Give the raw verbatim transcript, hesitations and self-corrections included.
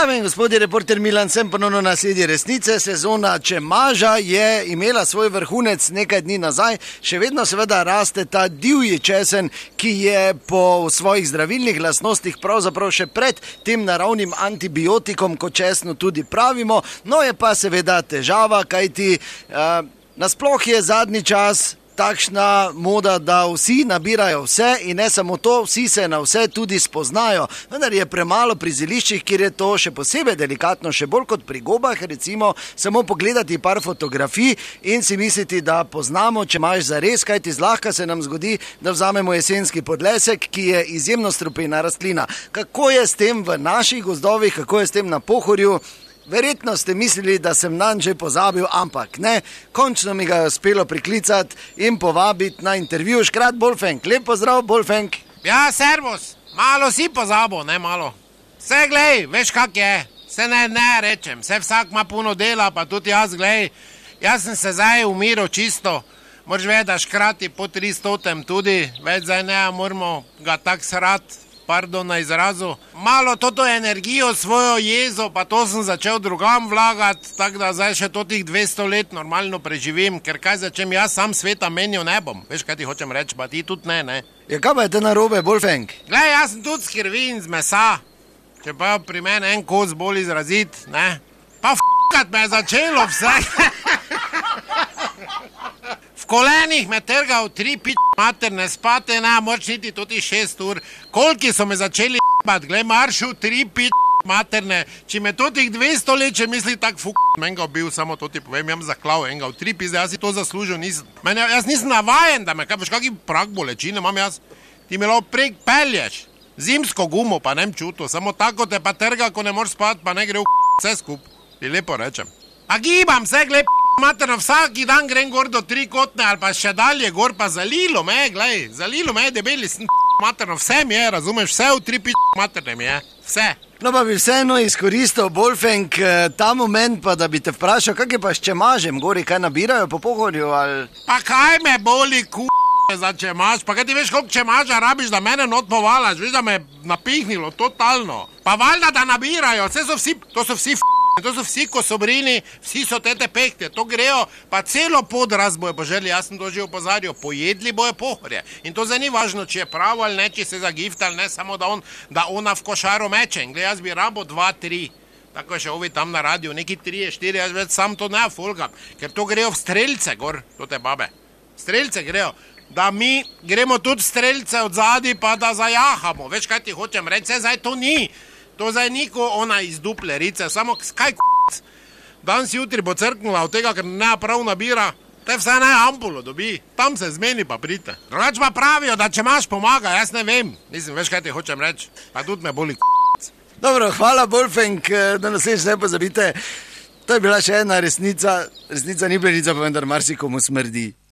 Dame in gospodje, reporter Milan, sem ponovno na sledi resnice. Sezona čemaža je imela svoj vrhunec nekaj dni nazaj. Še vedno seveda raste ta divji česen, ki je po svojih zdravilnih lastnostih pravzaprav še pred tem naravnim antibiotikom, kot česnu tudi pravimo. No je pa seveda težava, kajti uh, nasploh je zadnji čas takšna moda, da vsi nabirajo vse in ne samo to, vsi se na vse tudi spoznajo. Vendar je premalo pri zeliščih, kjer je to še posebej delikatno, še bolj kot pri gobah, recimo samo pogledati par fotografij in si misliti, da poznamo, če imaš zares, kajti zlahka se nam zgodi, da vzamemo jesenski podlesek, ki je izjemno strupena rastlina. Kako je s tem v naših gozdovih, kako je s tem na Pohorju? Verjetno ste mislili, da sem nanj že pozabil, ampak ne. Končno mi ga je uspelo priklicati in povabiti na intervju. Škrat Bolfenk, lep pozdrav, Bolfenk. Ja, servus, malo si pozabil, ne malo. Vse, glej, veš kak je, vse ne, ne rečem, vse vsak ima puno dela, pa tudi jaz, glej. Jaz sem se zdaj umiral čisto, moraš vedeti, da škrati po tristotem tudi, več zdaj ne, moramo ga tak srat. Pardon na izrazu. Malo toto energijo, svojo jezo, pa to sem začel drugam vlagati, tako da zdaj še totih dvesto let normalno preživim, ker kaj začem jaz sam sveta menil ne bom. Veš, kaj ti hočem reči, pa ti tudi ne, ne. Ja, kaj pa je te narobe, Bolfenk? Glej, jaz sem tudi s krvi in z mesa, čeprav pri meni en kos bolj izrazit, ne. Pa f***kat me je začelo vse. V kolenih me trgal tri pič mater, ne spate, ne, moč niti toti šest ur. Koliki so me začeli j***bat, glej, maršu tri pič materne. Či me totih dvesto let, če misli tak fuk, menga bil, samo to ti povem, jam zaklav enga v tri pizde, jaz si to zaslužil, nisem. Men, jaz nisem navajen, da me, kaj, veš, kaki prak bolečine imam jaz. Ti me lahko prek pelješ, zimsko gumo pa nem čutil, samo tako te pa trga, ko ne moreš spat, pa ne gre v vse skup. Ti lepo rečem. A gibam se, glej, materno, vsaki dan grem gor do trikotne ali pa še dalje gor, pa zalilo me, glej, zalilo me, debeli sem materno, vse mi je, razumeš, vse v tri pič materne mi je, vse. No pa bi vseeno izkoristil, Bolfenk, ta moment pa, da bi te vprašal, kak je pa s čemažem, gori kaj nabirajo po Pohorju, ali... Pa kaj me boli, ku... za čemaž, pa kaj ti veš, koliko čemaža rabiš, da mene not povalaš, veš, da me je napihnilo, totalno. Pa valjda, da nabirajo, vse so vsi, to so vsi f***, to so vsi kosobrini, vsi so tete pehte, to grejo, pa celo podrast bojo poželi, jaz sem to že opozarjal, pojedli bojo Pohorje. In to zdaj ni važno, če je pravo ali ne, če se zagifta ali ne, samo da, on, da ona v košaru meče. Glej, jaz bi rabo dva, tri, tako še ovi tam na radiju, neki trije, štiri, jaz več sam to ne folgam, ker to grejo v strelce gor, to te babe. Strelce grejo. Da mi gremo tudi strelce od zadaj, pa da zajahamo. Veš, kaj ti hočem reči, zdaj to ni. To zdaj ni ko ona iz duple rice, samo kaj k***c. Danes jutri bo crknula od tega, ker ne prav nabira, te vse ne ampulo dobi. Tam se zmeni pa prite. Drugač pa pravijo, da če imaš pomaga, jaz ne vem. Mislim, veš, kaj ti hočem reči, pa tudi me boli k***c. Dobro, hvala Bolfenk, da nas vse ne pozabite. To je bila še ena resnica, resnica ni plenica, pa vendar marsikomu smrdi.